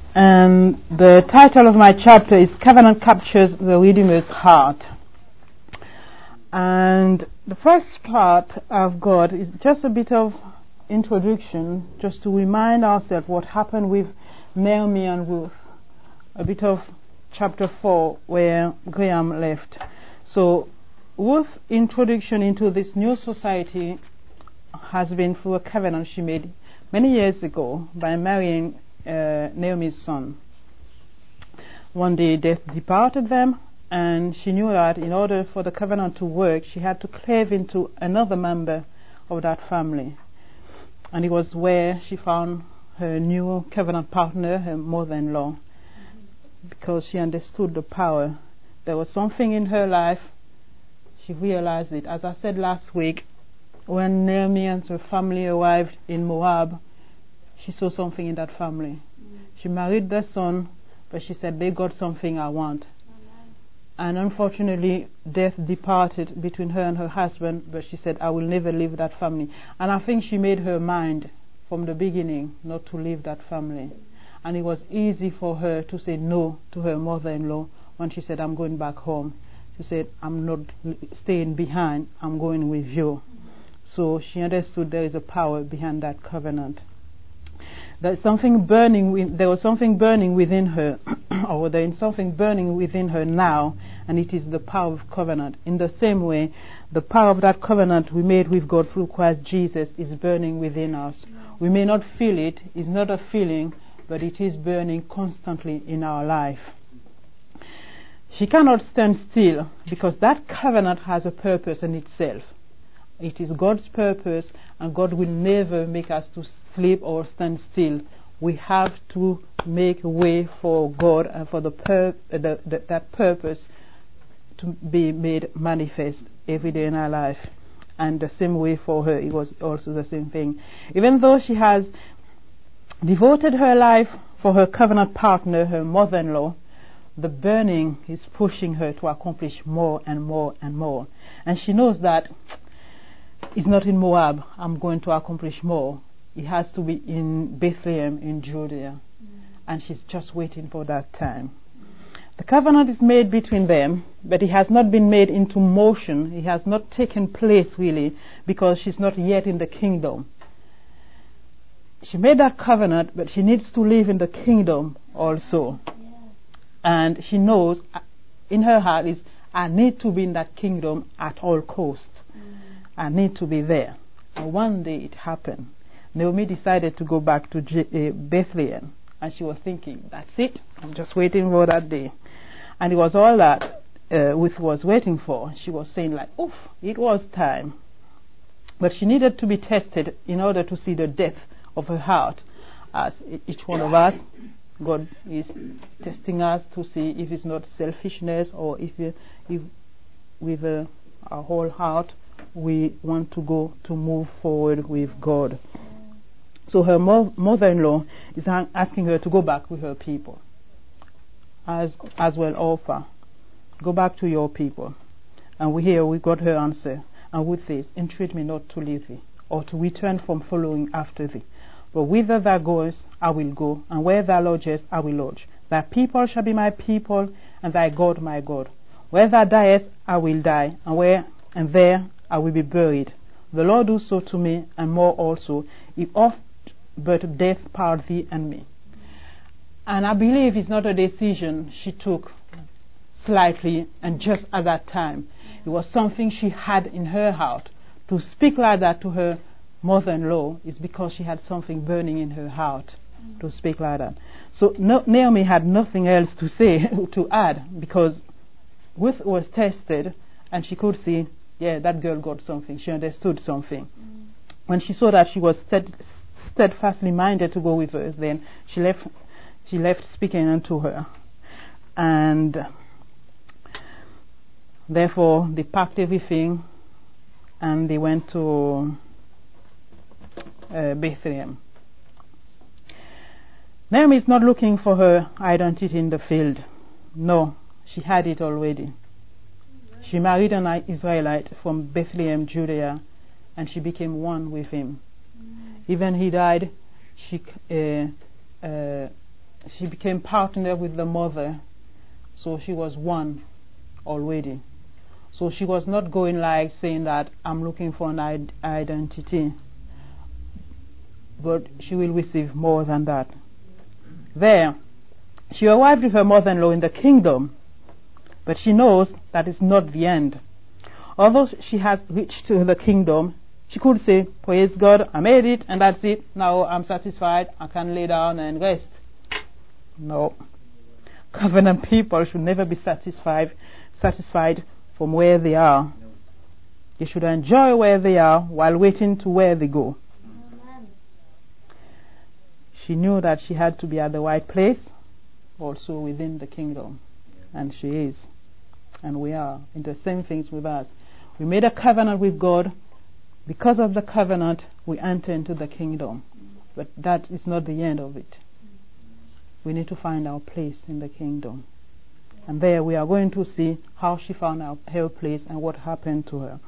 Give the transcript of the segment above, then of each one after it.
And the title of my chapter is Covenant Captures the Redeemer's Heart. And the first part I've got is just a bit of introduction, just to remind ourselves what happened with Naomi and Ruth. A bit of chapter 4 where Graham left. So Ruth's introduction into this new society has been through a covenant she made many years ago by marrying Naomi's son. One day death departed them, and she knew that in order for the covenant to work, she had to cleave into another member of that family. And it was where she found her new covenant partner, her mother-in-law, because she understood the power. There was something in her life, she realized it. As I said last week, when Naomi and her family arrived in Moab, she saw something in that family. She married their son, but she said, they got something I want. And unfortunately, death departed between her and her husband, but she said, I will never leave that family. And I think she made her mind from the beginning not to leave that family. And it was easy for her to say no to her mother-in-law when she said, I'm going back home. She said, I'm not staying behind, I'm going with you. So she understood there is a power behind that covenant. There was something burning within her, or there is something burning within her now, and it is the power of covenant. In the same way, the power of that covenant we made with God through Christ Jesus is burning within us. We may not feel it, it's not a feeling, but it is burning constantly in our life. She cannot stand still, because that covenant has a purpose in itself. It is God's purpose, and God will never make us to sleep or stand still. We have to make a way for God and for that purpose to be made manifest every day in our life. And the same way for her, it was also the same thing. Even though she has devoted her life for her covenant partner, her mother-in-law, the burning is pushing her to accomplish more and more and more. And she knows that it's not in Moab I'm going to accomplish more. It has to be in Bethlehem in Judea. And she's just waiting for that time. The covenant is made between them, but it has not been made into motion. It has not taken place really, because she's not yet in the kingdom. She made that covenant, but she needs to live in the kingdom also. And she knows in her heart is, I need to be in that kingdom at all costs. I need to be there. And one day it happened. Naomi decided to go back to Bethlehem. And she was thinking, that's it. I'm just waiting for that day. And it was all that Ruth was waiting for. She was saying like, oof, it was time. But she needed to be tested in order to see the depth of her heart. As each one of us, God is testing us to see if it's not selfishness, or if with our whole heart we want to move forward with God. So her mother-in-law is asking her to go back with her people. As well Orpah, go back to your people. And we got her answer. And with this, entreat me not to leave thee, or to return from following after thee. But whither thou goest, I will go, and where thou lodgest, I will lodge. Thy people shall be my people, and thy God my God. Where thou diest, I will die, and there I will be buried. The Lord do so to me, and more also, if oft but death part thee and me. And I believe it's not a decision she took slightly and just at that time. It was something she had in her heart. To speak like that to her mother-in-law is because she had something burning in her heart to speak like that. So Naomi had nothing else to say, to add, because Ruth was tested and she could see, yeah, that girl got something. She understood something. When she saw that she was steadfastly minded to go with her, then she left speaking unto her. And therefore they packed everything and they went to Bethlehem. Naomi is not looking for her identity in the field. No, she had it already. She married an Israelite from Bethlehem, Judea, and she became one with him. Even he died, she became partner with the mother, so she was one already. So she was not going like saying that I'm looking for an identity, but she will receive more than that. There, she arrived with her mother-in-law in the kingdom, but she knows that it's not the end. Although she has reached to the kingdom, she could say, praise God, I made it, and that's it. Now I'm satisfied. I can lay down and rest. No. Covenant people should never be satisfied from where they are. They should enjoy where they are while waiting to where they go. Amen. She knew that she had to be at the right place, also within the kingdom. And she is. And we are. In the same things with us. We made a covenant with God. Because of the covenant, we enter into the kingdom. But that is not the end of it. We need to find our place in the kingdom. And there we are going to see how she found her place and what happened to her.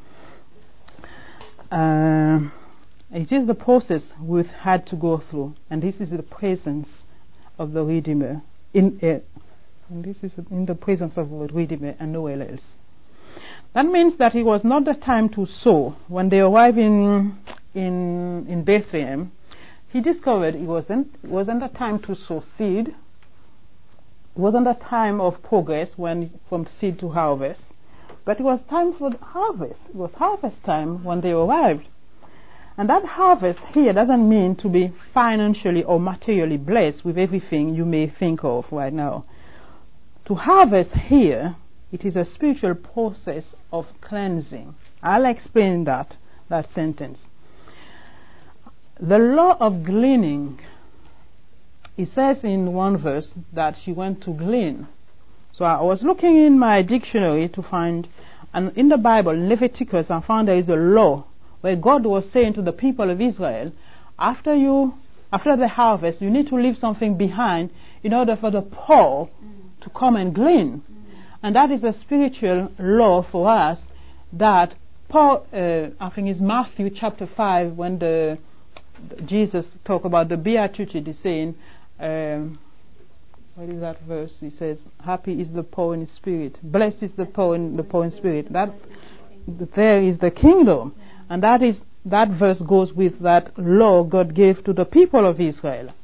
It is the process Ruth had to go through. And this is the presence of the Redeemer. And this is in the presence of the Redeemer and nowhere else. That means that it was not the time to sow. When they arrived in Bethlehem, he discovered it wasn't the time to sow seed. It wasn't a time of progress from seed to harvest. But it was time for harvest. It was harvest time when they arrived. And that harvest here doesn't mean to be financially or materially blessed with everything you may think of right now. To harvest here, it is a spiritual process of cleansing. I'll explain that sentence. The law of gleaning, it says in one verse that she went to glean. So I was looking in my dictionary to find, and in the Bible, in Leviticus, I found there is a law where God was saying to the people of Israel, after the harvest, you need to leave something behind in order for the poor to come and glean. And that is a spiritual law for us that Paul, I think it's Matthew chapter 5, when Jesus talked about the Beatitude, saying, what is that verse? He says, happy is the poor in spirit. Blessed is the poor in spirit. That there is the kingdom. And that verse goes with that law God gave to the people of Israel.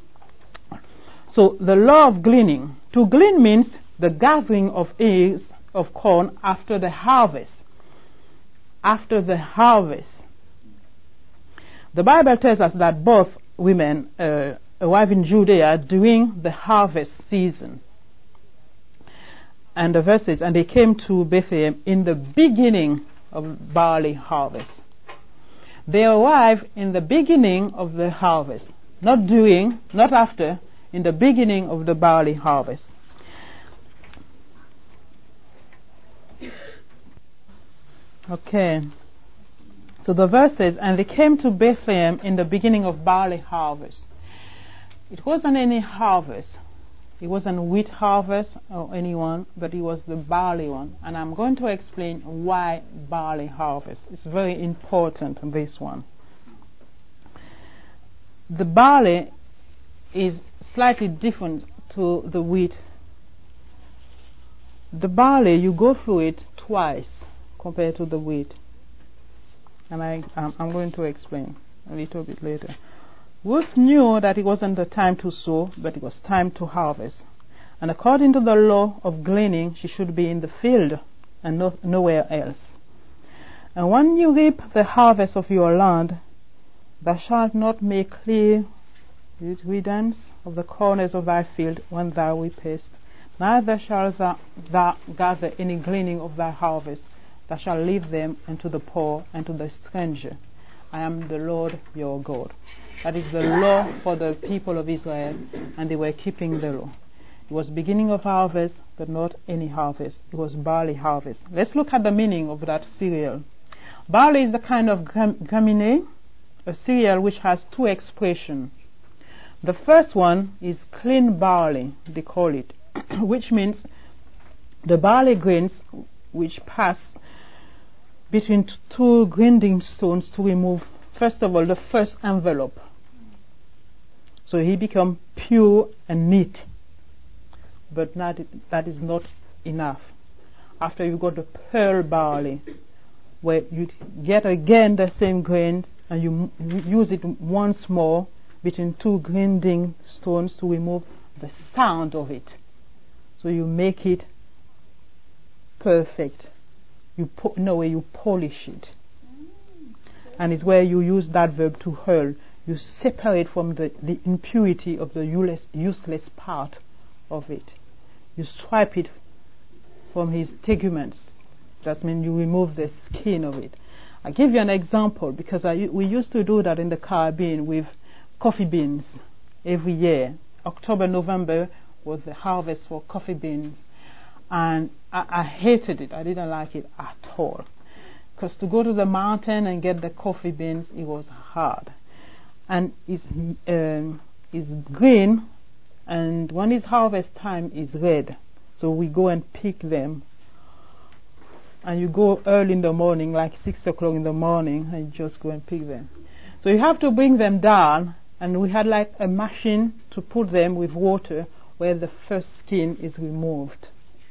So the law of gleaning. To glean means the gathering of ears of corn after the harvest. After the harvest. The Bible tells us that both women arrive in Judea during the harvest season. And the verse says, and they came to Bethlehem in the beginning of barley harvest. They arrive in the beginning of the harvest. Not during, not after, in the beginning of the barley harvest. Okay. So the verse says, and they came to Bethlehem in the beginning of barley harvest. It wasn't any harvest. It wasn't wheat harvest or anyone, but it was the barley one. And I'm going to explain why barley harvest. It's very important, this one. The barley is slightly different to the wheat. The barley, you go through it twice compared to the wheat. And I'm going to explain a little bit later. Ruth knew that it wasn't the time to sow, but it was time to harvest. And according to the law of gleaning, she should be in the field and nowhere else. And when you reap the harvest of your land, thou shalt not make clear riddance of the corners of thy field when thou reapest, neither shalt thou gather any gleaning of thy harvest. Thou shalt leave them unto the poor and to the stranger. I am the Lord your God. That is the law for the people of Israel, and they were keeping the law. It was beginning of harvest, but not any harvest. It was barley harvest. Let's look at the meaning of that cereal. Barley is the kind of graminée, a cereal which has two expressions. The first one is clean barley, they call it, which means the barley grains which pass between two grinding stones to remove, first of all, the first envelope. So he become pure and neat. But that is not enough. After you got the pearl barley, where you get again the same grain and you use it once more between two grinding stones to remove the sound of it. So you make it perfect. In a way you polish it. And it's where you use that verb to hurl. You separate from the impurity of the useless part of it. You swipe it from his teguments. That means you remove the skin of it. I'll give you an example, because we used to do that in the Caribbean with coffee beans every year. October, November was the harvest for coffee beans. And I hated it. I didn't like it at all. Because to go to the mountain and get the coffee beans, it was hard. And it's green, and when it's harvest time, it's red. So we go and pick them. And you go early in the morning, like 6 o'clock in the morning, and you just go and pick them. So you have to bring them down, and we had like a machine to put them with water where the first skin is removed.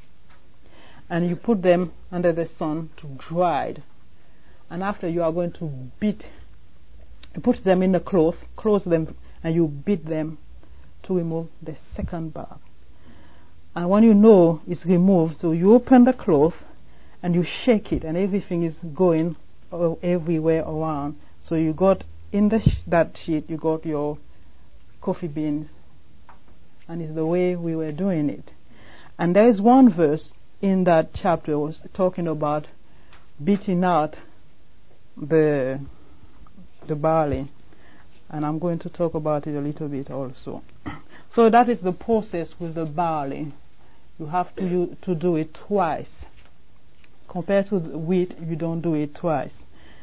And you put them under the sun to dry. And after, you are going to beat, you put them in the cloth, close them, and you beat them to remove the second bark. And when you know it's removed, so you open the cloth and you shake it, and everything is going everywhere around. So you got in that sheet, you got your coffee beans, and it's the way we were doing it. And there is one verse in that chapter was talking about beating out the barley, and I'm going to talk about it a little bit also. So that is the process with the barley. You have to do it twice. Compared to the wheat, you don't do it twice.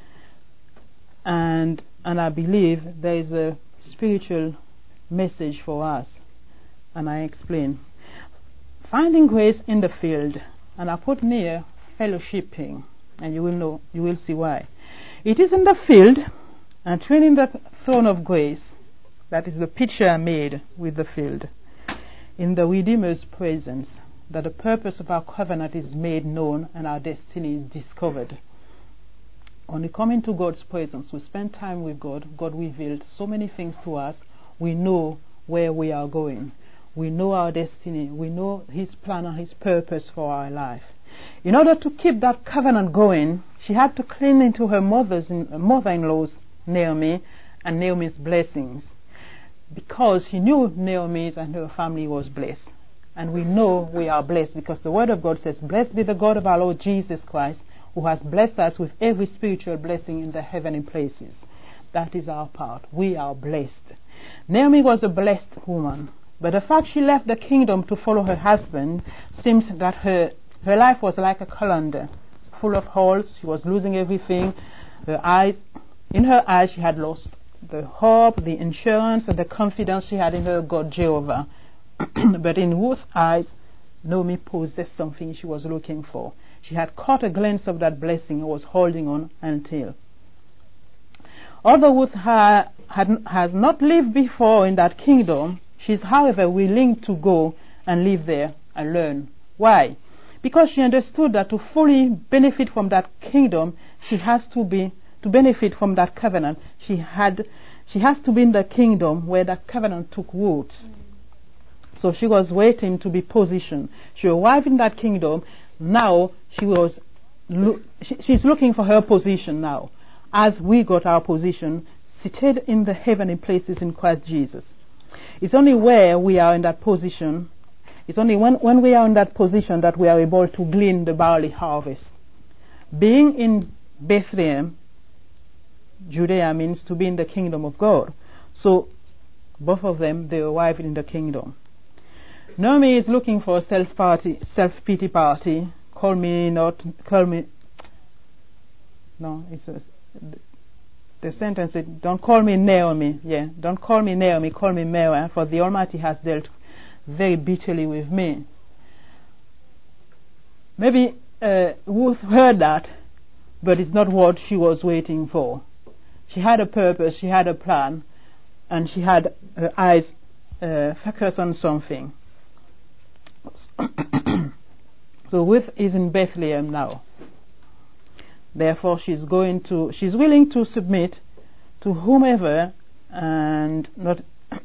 And I believe there is a spiritual message for us, and I explain. Finding grace in the field, and I put near fellowshipping, and you will see why. It is in the field, and training the throne of grace. That is the picture I made with the field. In the Redeemer's presence, that the purpose of our covenant is made known and our destiny is discovered. When we come into God's presence, we spend time with God. God revealed so many things to us. We know where we are going. We know our destiny. We know His plan and His purpose for our life. In order to keep that covenant going, she had to cling into her mother-in-law's Naomi and Naomi's blessings, because she knew Naomi's and her family was blessed. And we know we are blessed because the Word of God says, "Blessed be the God of our Lord Jesus Christ, who has blessed us with every spiritual blessing in the heavenly places." That is our part. We are blessed. Naomi was a blessed woman, but the fact she left the kingdom to follow her husband seems that her life was like a calendar, full of holes. She was losing everything. In her eyes, she had lost the hope, the insurance, and the confidence she had in her God Jehovah. But in Ruth's eyes, Naomi possessed something she was looking for. She had caught a glimpse of that blessing and was holding on until. Although Ruth has not lived before in that kingdom, she is, however, willing to go and live there and learn. Why? Because she understood that to fully benefit from that kingdom, she has to benefit from that covenant. She has to be in the kingdom where that covenant took roots. So she was waiting to be positioned. She arrived in that kingdom. Now she's looking for her position now. As we got our position, seated in the heavenly places in Christ Jesus. It's only where we are in that position, it's only when we are in that position that we are able to glean the barley harvest. Being in Bethlehem, Judea, means to be in the kingdom of God. So both of them, they arrived in the kingdom. Naomi is looking for a self-pity party. Call me. No, the sentence is, "Don't call me Naomi." Yeah, don't call me Naomi. Call me Mara, for the Almighty has dealt very bitterly with me. Maybe Ruth heard that, but it's not what she was waiting for. She had a purpose. She had a plan, and she had her eyes focus on something. So Ruth is in Bethlehem now. Therefore, she's willing to submit to whomever and not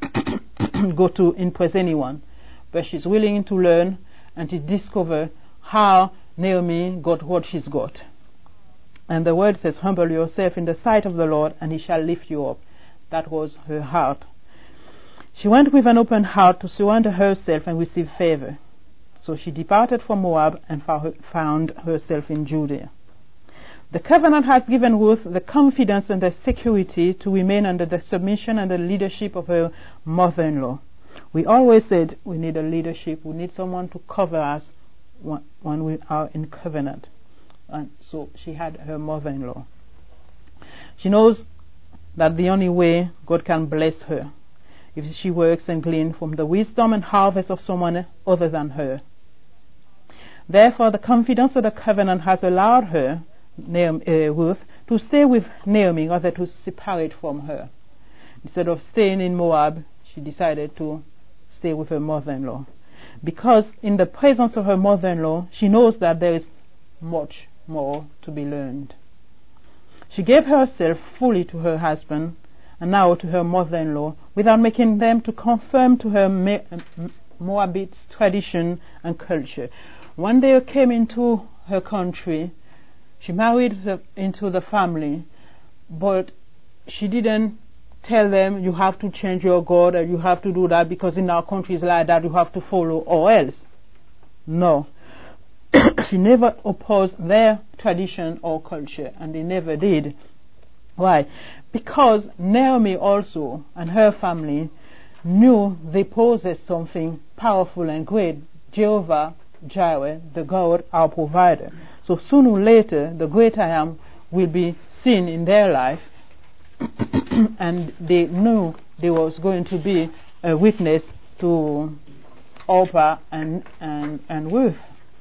go to impress anyone, but she's willing to learn and to discover how Naomi got what she's got. And the word says, humble yourself in the sight of the Lord, and he shall lift you up. That was her heart. She went with an open heart to surrender herself and receive favor. So she departed from Moab and found herself in Judea. The covenant has given Ruth the confidence and the security to remain under the submission and the leadership of her mother-in-law. We always said we need a leadership, we need someone to cover us when we are in covenant. And so she had her mother-in-law. She knows that the only way God can bless her if she works and gleans from the wisdom and harvest of someone other than her. Therefore, the confidence of the covenant has allowed her, Ruth, to stay with Naomi rather to separate from her. Instead of staying in Moab, she decided to stay with her mother-in-law. Because in the presence of her mother-in-law, she knows that there is much more to be learned. She gave herself fully to her husband and now to her mother-in-law without making them to conform to her Moabite tradition and culture. When they came into her country, she married into the family, but she didn't tell them, you have to change your God, or you have to do that because in our country it's like that, you have to follow or else. No. She never opposed their tradition or culture, and they never did. Why? Because Naomi also and her family knew they possessed something powerful and great, Jehovah Jireh, the God, our provider. So sooner or later, the great I Am will be seen in their life, and they knew there was going to be a witness to Orpah and Ruth.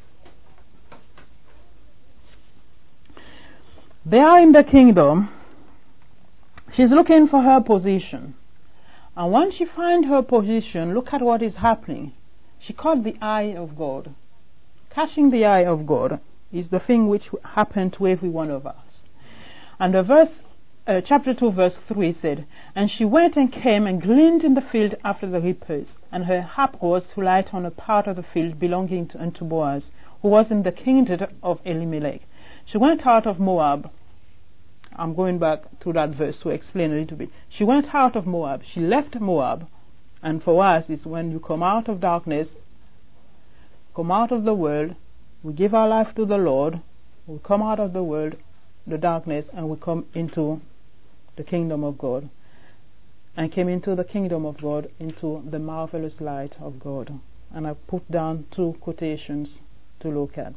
They are in the kingdom. She's looking for her position. And when she finds her position, look at what is happening. She caught the eye of God. Catching the eye of God is the thing which happened to every one of us. And the chapter 2 verse 3 said, and she went and came and gleaned in the field after the reapers, and her hap was to light on a part of the field belonging unto Boaz, who was in the kingdom of Elimelech. She went out of Moab. I'm going back to that verse to explain a little bit. She went out of Moab. She left Moab. And for us, it's when you come out of darkness, come out of the world, we give our life to the Lord, we come out of the world, the darkness, and we come into the kingdom of God. And came into the kingdom of God, into the marvelous light of God. And I put down 2 quotations to look at.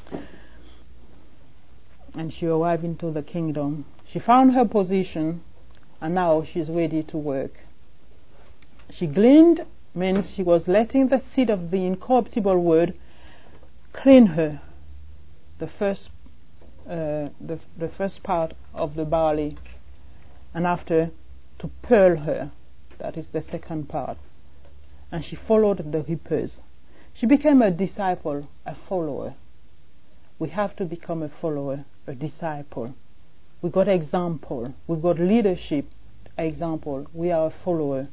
And she arrived into the kingdom. She found her position, and now she's ready to work. She gleaned means she was letting the seed of the incorruptible word clean her, the first part of the barley, and after to pearl her, that is the second part. And she followed the reapers. She became a disciple, a follower. We have to become a follower, a disciple. We got example. We've got leadership example. We are a follower.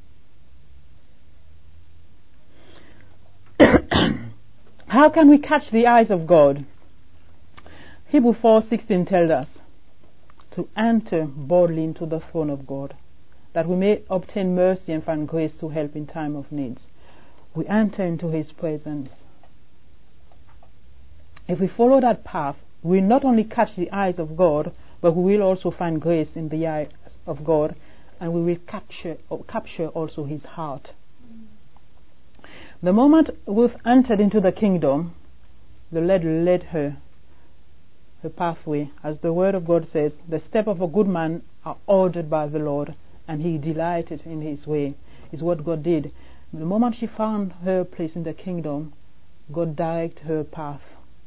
How can we catch the eyes of God? Hebrews 4:16 tells us to enter boldly into the throne of God, that we may obtain mercy and find grace to help in time of needs. We enter into His presence. If we follow that path, we will not only catch the eyes of God, but we will also find grace in the eyes of God, and we will capture also His heart. The moment Ruth entered into the kingdom, the Lord led her pathway. As the word of God says, the steps of a good man are ordered by the Lord, and He delighted in His way. Is what God did. The moment she found her place in the kingdom, God directed her path.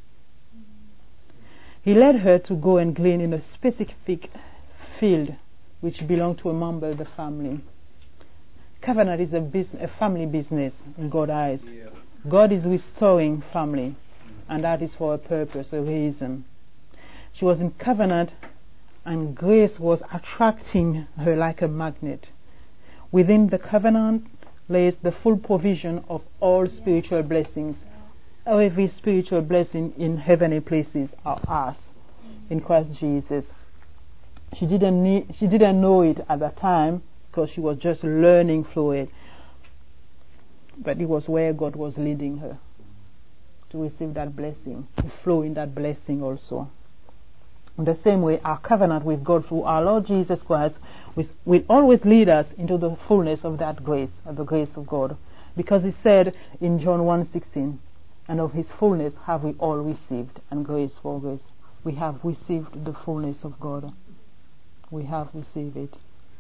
He led her to go and glean in a specific field which belonged to a member of the family. Covenant is a family business in God's eyes. Yeah. God is restoring family, and that is for a purpose, a reason. She was in covenant, and grace was attracting her like a magnet. Within the covenant lays the full provision of all spiritual blessings. Every spiritual blessing in heavenly places are ours in Christ Jesus. She didn't know it at that time because she was just learning through it. But it was where God was leading her to receive that blessing, to flow in that blessing also. In the same way, our covenant with God through our Lord Jesus Christ will always lead us into the fullness of that grace, of the grace of God. Because He said in John 1:16, and of His fullness have we all received, and grace for grace. We have received the fullness of God. We have received it.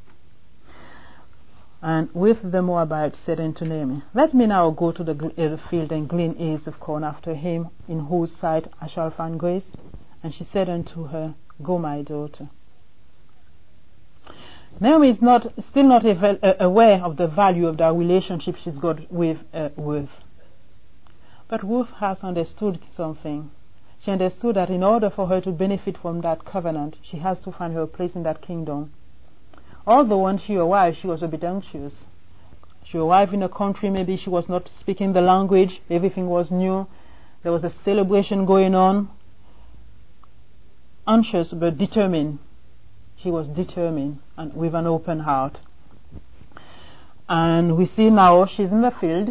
And with the Moabites said unto Naomi, let me now go to the field and glean ears of corn after him, in whose sight I shall find grace. And she said unto her, go, my daughter. Naomi is still not aware of the value of the relationship she's got with Ruth. But Ruth has understood something. She understood that in order for her to benefit from that covenant, she has to find her place in that kingdom. Although when she arrived, she was a bit anxious. She arrived in a country, maybe she was not speaking the language, everything was new, there was a celebration going on. Anxious but determined. She was determined and with an open heart. And we see now she's in the field.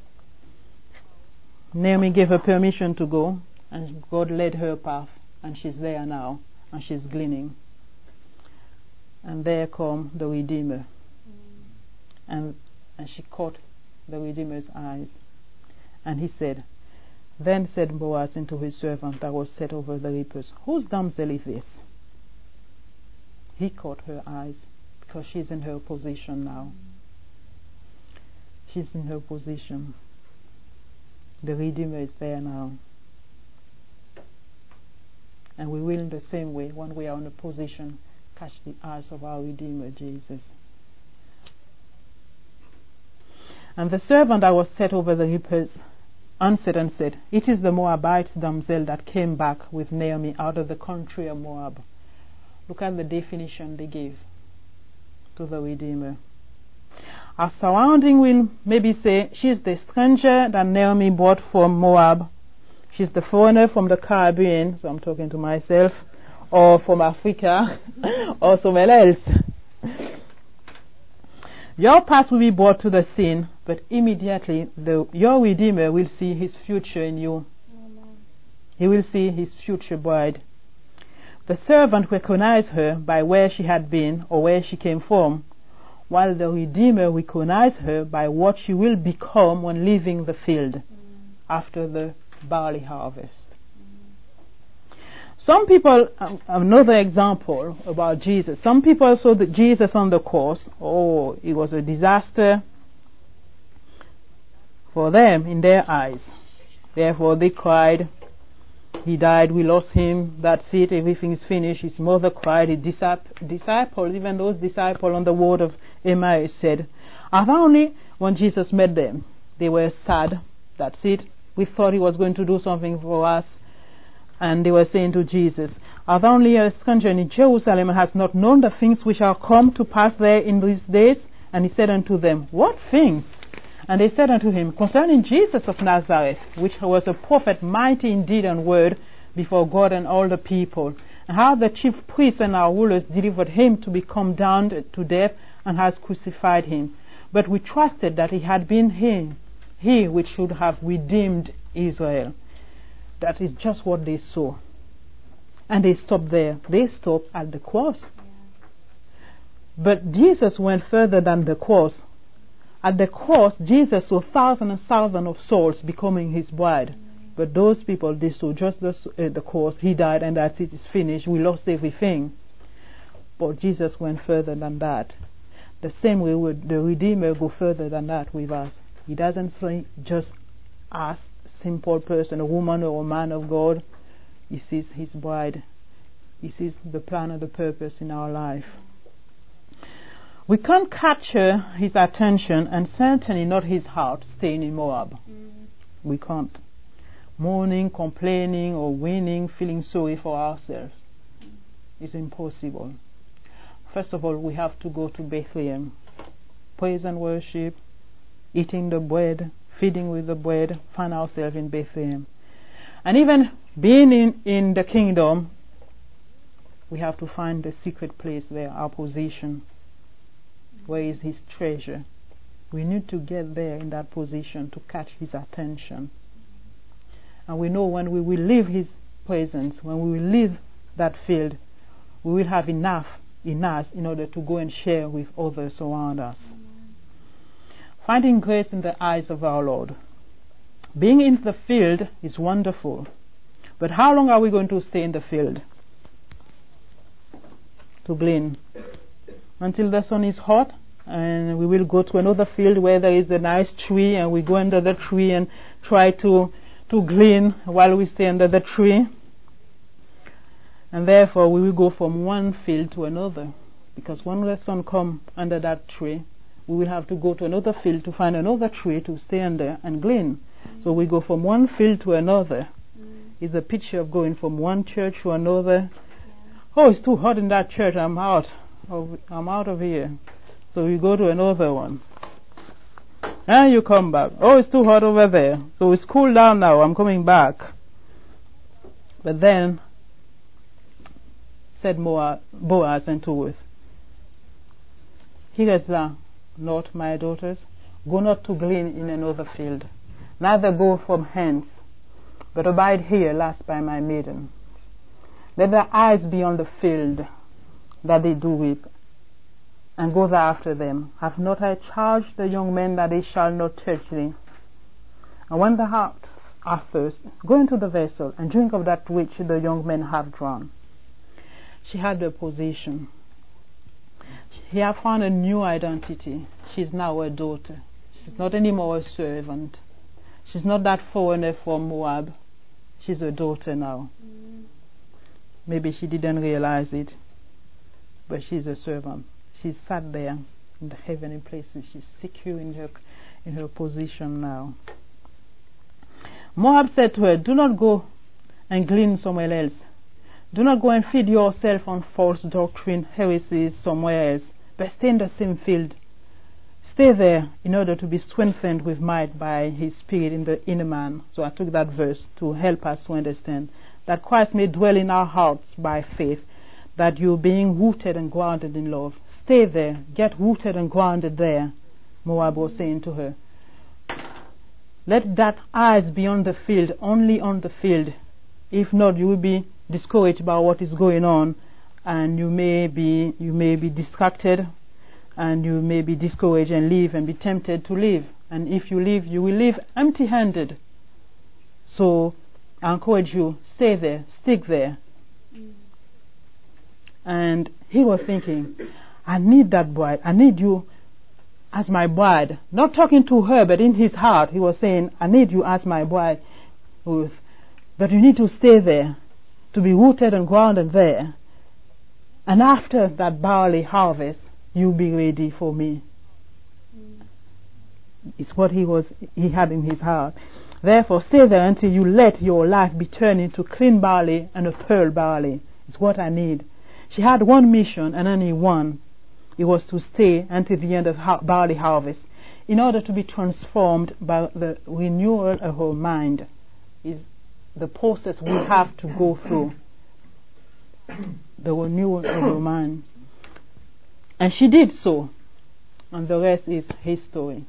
Naomi gave her permission to go, and God led her path, and she's there now, and she's gleaning. And there come the Redeemer. And she caught the Redeemer's eyes. And he said, then said Boaz unto his servant that was set over the reapers, whose damsel is this? He caught her eyes because she's in her position now. She's in her position. The Redeemer is there now. And we will in the same way, when we are in a position, catch the eyes of our Redeemer, Jesus. And the servant that was set over the reapers answered and said, it is the Moabite damsel that came back with Naomi out of the country of Moab. Look at the definition they gave to the Redeemer. Our surrounding will maybe say, she's the stranger that Naomi brought from Moab. She's the foreigner from the Caribbean, so I'm talking to myself, or from Africa, or somewhere else. Your past will be brought to the scene, but immediately your Redeemer will see his future in you. Amen. He will see his future bride. The servant recognized her by where she had been or where she came from, while the Redeemer recognized her by what she will become when leaving the field after the barley harvest. Some people, another example about Jesus, some people saw Jesus on the cross. Oh, it was a disaster for them in their eyes. Therefore they cried, he died, we lost him, that's it, everything is finished. His mother cried, his disciples, even those disciples on the road of Emmaus said, only when Jesus met them, they were sad, that's it. We thought he was going to do something for us. And they were saying to Jesus, Art thou only a stranger in Jerusalem, and hast not known the things which are come to pass there in these days? And he said unto them, what things? And they said unto him, concerning Jesus of Nazareth, which was a prophet mighty in deed and word before God and all the people, and how the chief priests and our rulers delivered him to be come down to death, and has crucified him. But we trusted that he had been he which should have redeemed Israel. That is just what they saw. And they stopped there. They stopped at the cross. Yeah. But Jesus went further than the cross. At the cross, Jesus saw thousands and thousands of souls becoming his bride. But those people, they saw just the cross. He died and that's it, it's finished. We lost everything. But Jesus went further than that. The same way would the Redeemer go further than that with us. He doesn't say just us, simple person, a woman or a man of God. He sees his bride. He sees the plan and the purpose in our life. We can't capture his attention and certainly not his heart staying in Moab. We can't. Mourning, complaining, or whining, feeling sorry for ourselves is impossible. First of all, we have to go to Bethlehem. Praise and worship, eating the bread, feeding with the bread, find ourselves in Bethlehem. And even being in the kingdom, we have to find the secret place there, our position. Where is his treasure? We need to get there in that position to catch his attention. And we know when we will leave his presence, when we will leave that field, we will have enough in us in order to go and share with others around us. Finding grace in the eyes of our Lord. Being in the field is wonderful. But how long are we going to stay in the field? To glean. Until the sun is hot, and we will go to another field where there is a nice tree, and we go under the tree and try to glean while we stay under the tree. And therefore we will go from one field to another, because when the sun comes under that tree, we will have to go to another field to find another tree to stay under and glean. So we go from one field to another. It's a picture of going from one church to another. Oh, it's too hot in that church, I'm out of here. So we go to another one. And you come back. Oh, it's too hot over there. So it's cooled down now, I'm coming back. But then said Boaz unto Ruth, hearest thou not, my daughters? Go not to glean in another field, neither go from hence, but abide here last by my maiden. Let their eyes be on the field that they do weep, and go thou after them. Have not I charged the young men that they shall not touch thee? And when thou art thirst, go into the vessel, and drink of that which the young men have drawn. She had a position. She had found a new identity. She's now a daughter. She's not anymore a servant. She's not that foreigner from Moab. She's a daughter now. Maybe she didn't realize it, but she's a servant. She's sat there in the heavenly places. She's secure in her position now. Moab said to her, do not go and glean somewhere else. Do not go and feed yourself on false doctrine, heresies somewhere else, but stay in the same field. Stay there in order to be strengthened with might by his spirit in the inner man. So I took that verse to help us to understand that Christ may dwell in our hearts by faith, that you being rooted and grounded in love. Stay there, get rooted and grounded there, Moab was saying to her. Let that eyes be on the field, only on the field. If not, you will be discouraged by what is going on, and you may be distracted, and you may be discouraged and leave and be tempted to leave. And if you leave, you will leave empty-handed. So I encourage you, stay there, stick there. And he was thinking, I need that bride. I need you as my bride. Not talking to her, but in his heart, he was saying, I need you as my bride, Ruth. But you need to stay there, to be rooted and grounded there. And after that barley harvest, you'll be ready for me. It's what he had in his heart. Therefore, stay there until you let your life be turned into clean barley and a pearl barley. It's what I need. She had one mission and only one. It was to stay until the end of barley harvest in order to be transformed by the renewal of her mind. Is the process we have to go through. The renewal of her mind. And she did so. And the rest is history.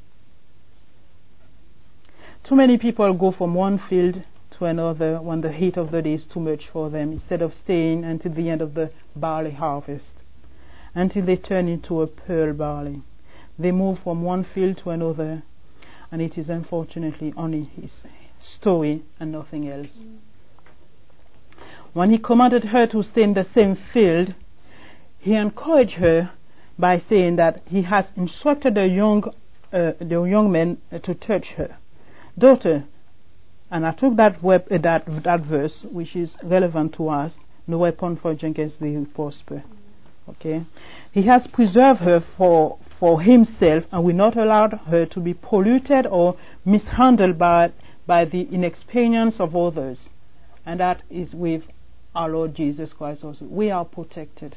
Too many people go from one field to another when the heat of the day is too much for them, instead of staying until the end of the barley harvest, until they turn into a pearl barley. They move from one field to another, and it is unfortunately only his story and nothing else. When he commanded her to stay in the same field, he encouraged her by saying that he has instructed the young men to touch her. Daughter, and I took that verse, which is relevant to us, no weapon forged against thee will prosper. Okay, he has preserved her for himself, and will not allow her to be polluted or mishandled by the inexperience of others. And that is with our Lord Jesus Christ also. We are protected.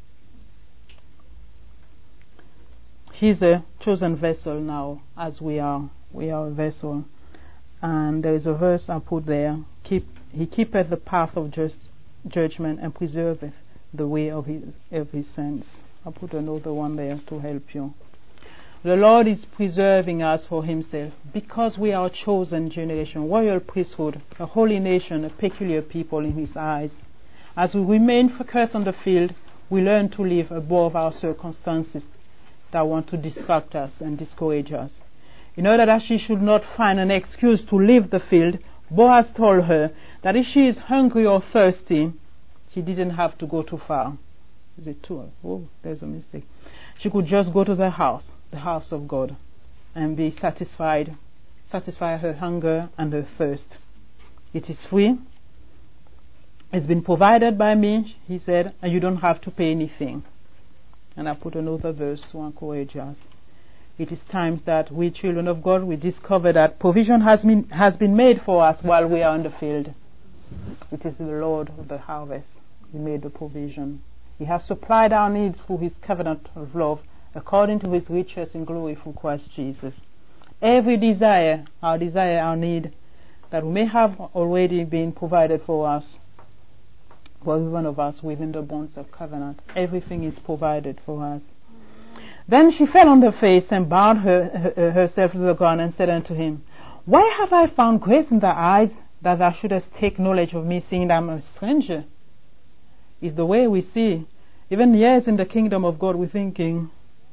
He's a chosen vessel now, as we are. We are a vessel. And there is a verse I put there. He keepeth the path of just judgment, and preserveth the way of his saints. I'll put another one there to help you. The Lord is preserving us for himself, because we are a chosen generation, royal priesthood, a holy nation, a peculiar people in his eyes. As we remain focused on the field, we learn to live above our circumstances that want to distract us and discourage us. In order that she should not find an excuse to leave the field, Boaz told her that if she is hungry or thirsty, she didn't have to go too far. Is it too? Oh, there's a mistake. She could just go to the house of God, and be satisfy her hunger and her thirst. It is free. It's been provided by me, he said, and you don't have to pay anything. And I put another verse to encourage us. It is times that we children of God, we discover that provision has been made for us while we are in the field. It is the Lord of the harvest. He made the provision. He has supplied our needs through his covenant of love, according to his riches in glory through Christ Jesus. Every desire, our need, that we may have already been provided for us, for every one of us within the bonds of covenant. Everything is provided for us. Then she fell on her face and bowed herself to the ground and said unto him, Why have I found grace in thy eyes, that thou shouldest take knowledge of me, seeing that I am a stranger? Is the way we see. Even years in the kingdom of God, we're thinking,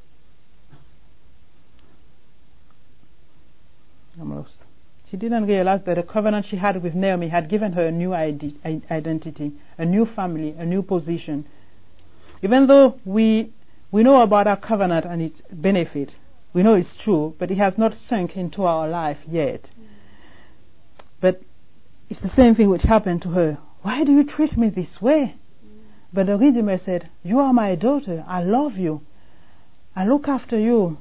I'm lost. She didn't realize that the covenant she had with Naomi had given her a new identity, a new family, a new position. Even though we know about our covenant and its benefit, we know it's true, but it has not sunk into our life yet. But it's the same thing which happened to her. Why do you treat me this way? But the Redeemer said, You are my daughter. I love you. I look after you.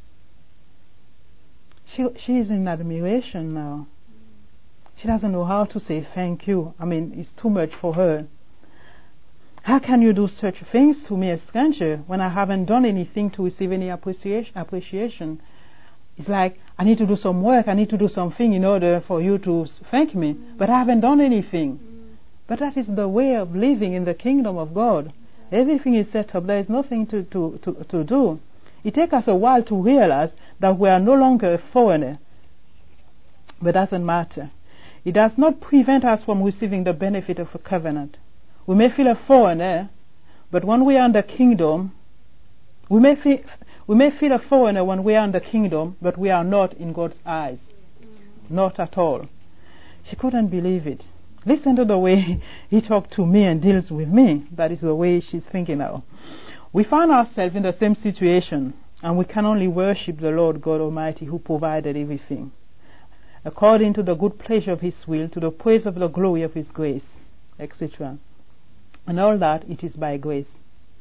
She is in admiration now. She doesn't know how to say thank you. I mean, it's too much for her. How can you do such things to me, a stranger, when I haven't done anything to receive any appreciation? It's like, I need to do some work, I need to do something in order for you to thank me, but I haven't done anything. But that is the way of living in the kingdom of God. Everything is set up. There is nothing to do. It takes us a while to realize that we are no longer a foreigner. But it doesn't matter. It does not prevent us from receiving the benefit of a covenant. We may feel a foreigner, but when we are in the kingdom, we may feel a foreigner when we are in the kingdom, but we are not in God's eyes. Not at all. She couldn't believe it. Listen to the way he talked to me and deals with me. That is the way she's thinking now. We find ourselves in the same situation, and we can only worship the Lord God Almighty, who provided everything, according to the good pleasure of his will, to the praise of the glory of his grace, etc. And all that, it is by grace.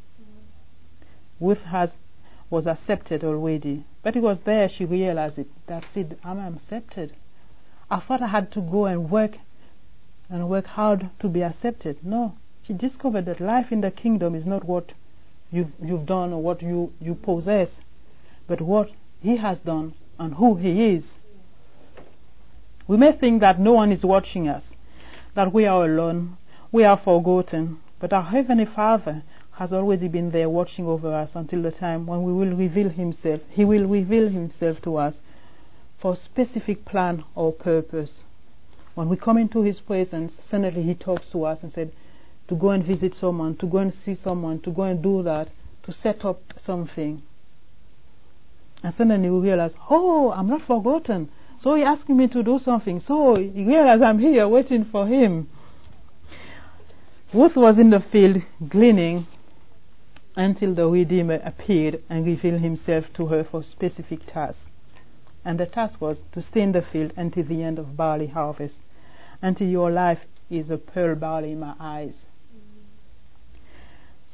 Ruth was accepted already, but it was there she realized it. That's it, I'm accepted. I thought I had to go and work hard to be accepted. No, she discovered that life in the kingdom is not what you've done or what you possess, but what he has done and who he is. We may think that no one is watching us, that we are alone, we are forgotten, but our Heavenly Father has already been there watching over us until the time when we will reveal himself. He will reveal himself to us for a specific plan or purpose. When we come into his presence, suddenly he talks to us and said to go and visit someone, to go and see someone, to go and do that, to set up something. And suddenly we realize, oh, I'm not forgotten. So he's asking me to do something. So he realizes I'm here waiting for him. Ruth was in the field gleaning until the Redeemer appeared and revealed himself to her for a specific task. And the task was to stay in the field until the end of barley harvest, until your life is a pearl barley in my eyes.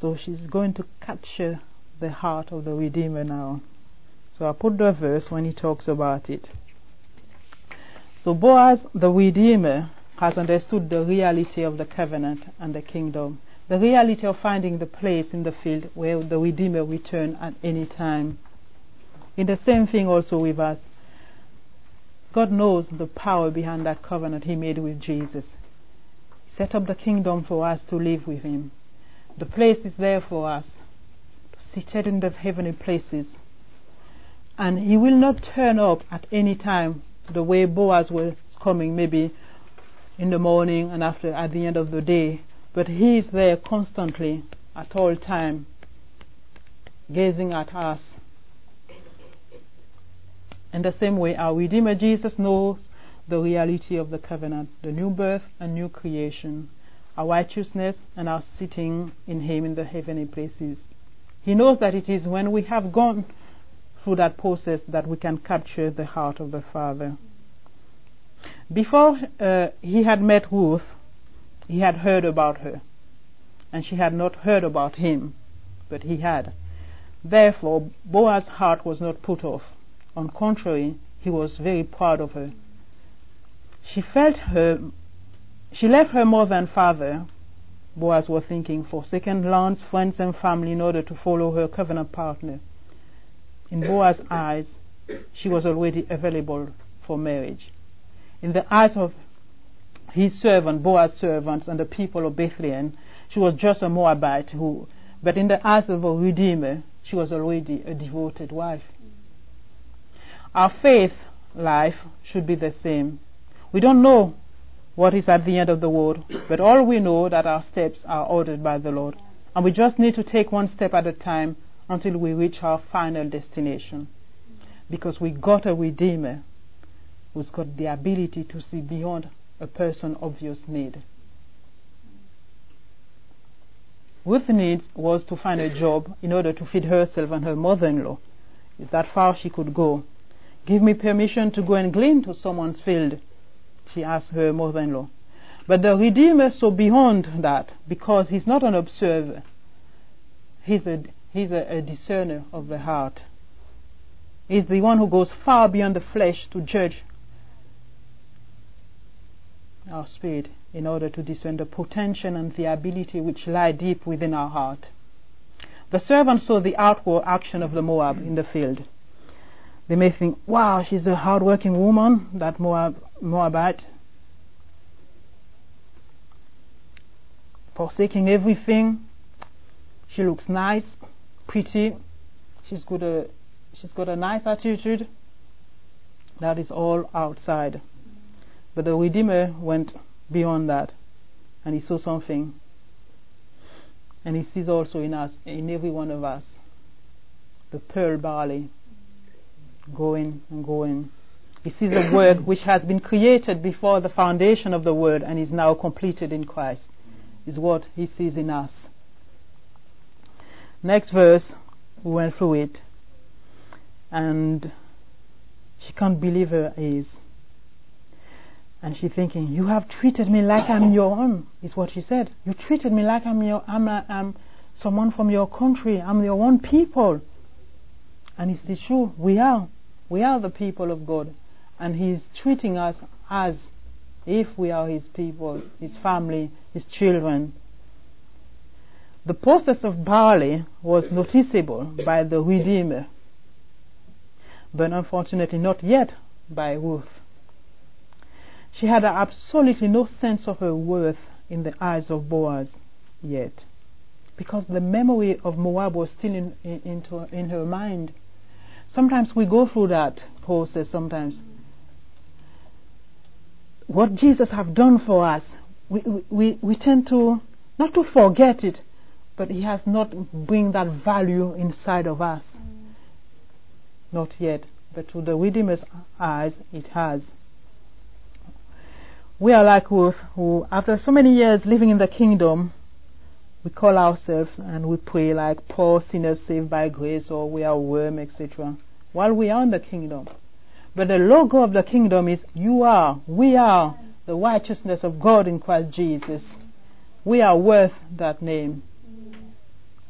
So she's going to capture the heart of the Redeemer now. So I put the verse when he talks about it. So Boaz, the Redeemer, has understood the reality of the covenant and the kingdom. The reality of finding the place in the field where the Redeemer will return at any time. In the same thing also with us. God knows the power behind that covenant he made with Jesus. He set up the kingdom for us to live with him. The place is there for us, seated in the heavenly places. And he will not turn up at any time the way Boaz was coming, maybe in the morning and at the end of the day. But he is there constantly, at all time, gazing at us. In the same way, our Redeemer Jesus knows the reality of the covenant, the new birth and new creation, our righteousness and our sitting in him in the heavenly places. He knows that it is when we have gone through that process that we can capture the heart of the Father. Before he had met Ruth, he had heard about her, and she had not heard about him, but he had. Therefore, Boaz's heart was not put off. On the contrary, he was very proud of her. She left her mother and father, Boaz was thinking, forsaken lands, friends and family in order to follow her covenant partner. In Boaz's eyes, she was already available for marriage. In the eyes of his servant, Boaz's servants, and the people of Bethlehem, she was just a Moabite but in the eyes of a Redeemer, she was already a devoted wife. Our faith life should be the same. We don't know what is at the end of the road, but all we know that our steps are ordered by the Lord. And we just need to take one step at a time until we reach our final destination. Because we got a Redeemer who's got the ability to see beyond a person's obvious need. Ruth's need was to find a job in order to feed herself and her mother-in-law. Is that far she could go? Give me permission to go and glean to someone's field, she asked her mother-in-law. But the Redeemer saw beyond that, because he's not an observer. He's a discerner of the heart. He's the one who goes far beyond the flesh to judge our spirit in order to discern the potential and the ability which lie deep within our heart. The servant saw the outward action of the Moab in the field. They may think, wow, she's a hard-working woman, that Moabite, forsaking everything. She looks nice, pretty. She's got a nice attitude. That is all outside. But the Redeemer went beyond that, and he saw something. And he sees also in us, in every one of us, the pearl barley, going and going. He sees a work which has been created before the foundation of the world and is now completed in Christ, is what he sees in us. Next verse, we went through it, and she can't believe her ears. And she's thinking, you have treated me like I'm your own, is what she said. You treated me like I'm someone from your country, I'm your own people. And it's true, we are the people of God, and he's treating us as if we are his people, his family, his children. The process of barley was noticeable by the Redeemer, but unfortunately not yet by Ruth. She had absolutely no sense of her worth in the eyes of Boaz yet, because the memory of Moab was still in her mind. Sometimes we go through that process sometimes. What Jesus have done for us, we tend to, not to forget it, but he has not bring that value inside of us. Not yet, but to the Redeemer's eyes, it has. We are like Ruth, who after so many years living in the kingdom, we call ourselves and we pray like poor sinners saved by grace, or we are worm, etc. While we are in the kingdom. But the logo of the kingdom is we are the righteousness of God in Christ Jesus. We are worth that name.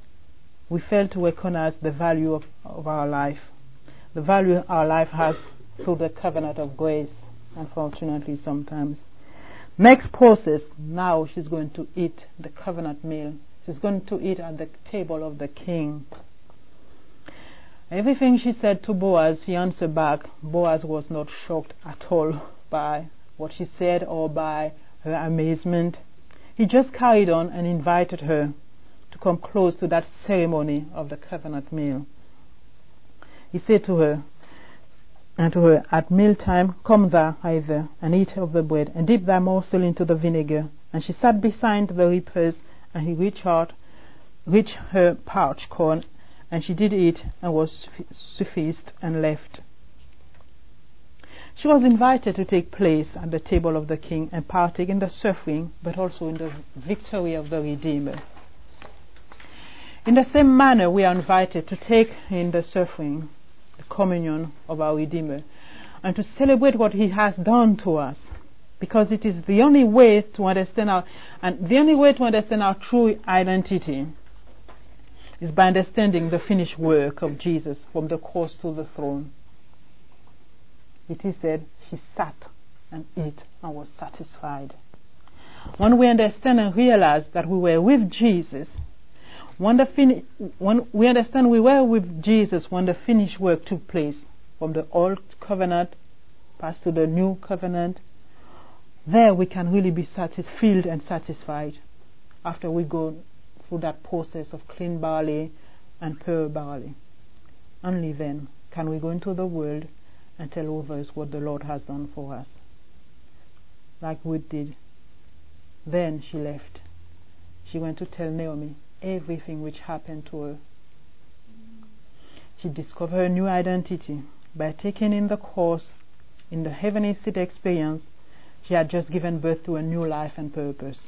we fail to recognize the value of our life, the value our life has through the covenant of grace, unfortunately sometimes. Next process, now she's going to eat the covenant meal. She's going to eat at the table of the king. Everything she said to Boaz, he answered back. Boaz was not shocked at all by what she said or by her amazement. He just carried on and invited her to come close to that ceremony of the covenant meal. He said to her, at mealtime, come thou hither, and eat of the bread, and dip thy morsel into the vinegar. And she sat beside the reapers, and he reached her parched corn, and she did eat, and was sufficed, and left. She was invited to take place at the table of the king and partake in the suffering, but also in the victory of the Redeemer. In the same manner, we are invited to take in the suffering, the communion of our Redeemer, and to celebrate what he has done to us, because it is the only way to understand our true identity is by understanding the finished work of Jesus from the cross to the throne. It is said, she sat and ate and was satisfied. When we understand and realize that we were with Jesus, when we understand we were with Jesus when the finished work took place, from the old covenant passed to the new covenant, there we can really be filled and satisfied after we go through that process of clean barley and pearl barley. Only then can we go into the world and tell others what the Lord has done for us, like Ruth did. Then she left. She went to tell Naomi everything which happened to her. She discovered her new identity by taking in the course in the heavenly city experience. She had just given birth to a new life and purpose.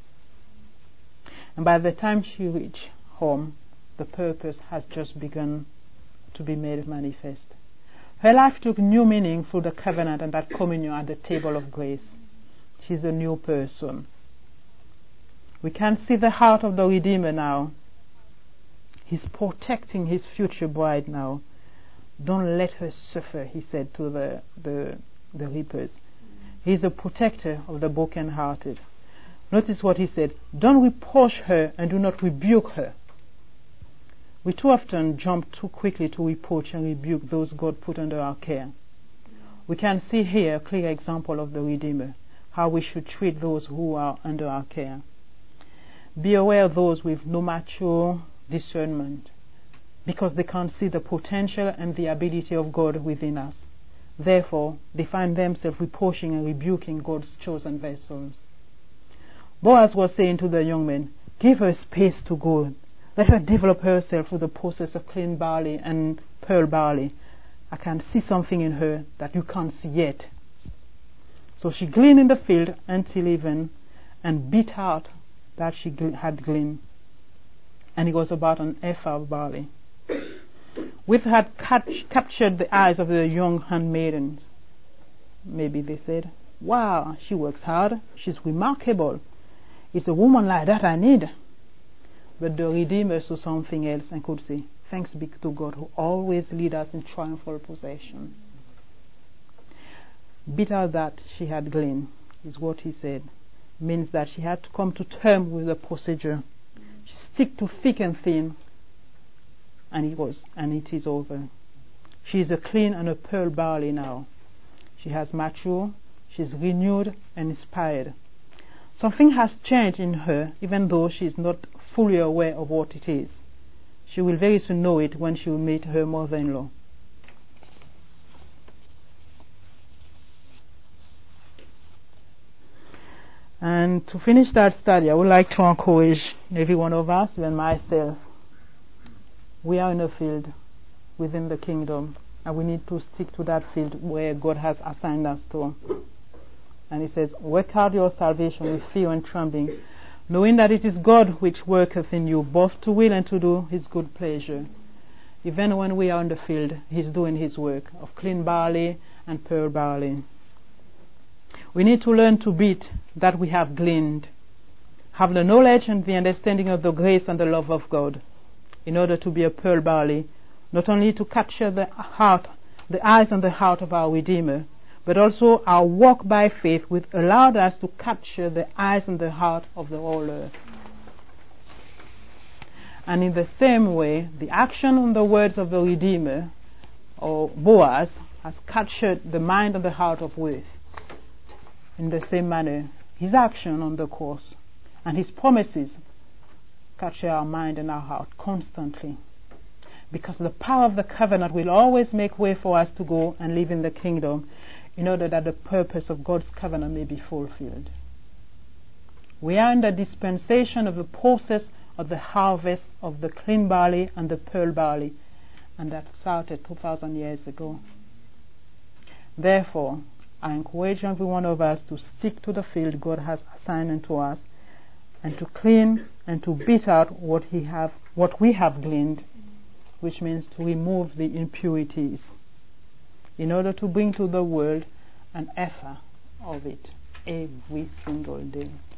And by the time she reached home, the purpose has just begun to be made manifest. Her life took new meaning through the covenant and that communion at the table of grace. She's a new person. We can see the heart of the Redeemer now. He's protecting his future bride now. Don't let her suffer, he said to the reapers. He's a protector of the broken-hearted. Notice what he said. Don't reproach her and do not rebuke her. We too often jump too quickly to reproach and rebuke those God put under our care. We can see here a clear example of the Redeemer, how we should treat those who are under our care. Be aware of those with no mature discernment, because they can't see the potential and the ability of God within us. Therefore, they find themselves reproaching and rebuking God's chosen vessels. Boaz was saying to the young men, give her space to go. Let her develop herself through the process of clean barley and pearl barley. I can see something in her that you can't see yet. So she gleaned in the field until even, and beat out that she had gleaned. And it was about an ephah of barley, which had captured the eyes of the young handmaidens. Maybe they said, wow, she works hard, she's remarkable. It's a woman like that I need. But the Redeemer saw something else and could say, thanks be to God who always leads us in triumphal possession. Bitter that she had gleaned is what he said. Means that she had to come to terms with the procedure. She stick to thick and thin, and it is over. She is a clean and a pearl barley now. She has matured, she's renewed and inspired. Something has changed in her, even though she is not fully aware of what it is. She will very soon know it when she will meet her mother-in-law. And to finish that study, I would like to encourage every one of us, even myself. We are in a field within the kingdom, and we need to stick to that field where God has assigned us to. And he says, work out your salvation with fear and trembling, knowing that it is God which worketh in you, both to will and to do his good pleasure. Even when we are in the field, he's doing his work of clean barley and pearl barley. We need to learn to beat that we have gleaned, have the knowledge and the understanding of the grace and the love of God, in order to be a pearl barley, not only to capture the eyes and the heart of our Redeemer, but also our walk by faith, which allowed us to capture the eyes and the heart of the whole earth. And in the same way, the action and the words of the Redeemer, or Boaz, has captured the mind and the heart of Ruth. In the same manner, his action on the cross and his promises capture our mind and our heart constantly. Because the power of the covenant will always make way for us to go and live in the kingdom in order that the purpose of God's covenant may be fulfilled. We are in the dispensation of the process of the harvest of the clean barley and the pearl barley, and that started 2,000 years ago. Therefore, I encourage every one of us to stick to the field God has assigned unto us, and to clean and to beat out what we have gleaned, which means to remove the impurities, in order to bring to the world an effort of it every single day.